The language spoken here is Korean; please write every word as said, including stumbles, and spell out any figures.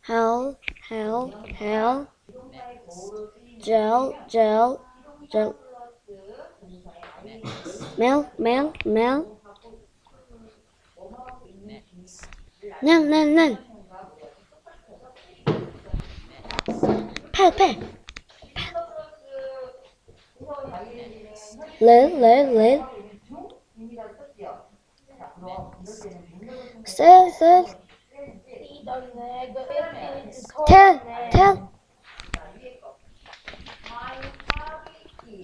hell, hell, hell, gel, gel, gel, mel, mel, mel, nen, nen, nen, 팔, 팔, 렐, 렐, 렐, 셀, 셀, 텔, 텔,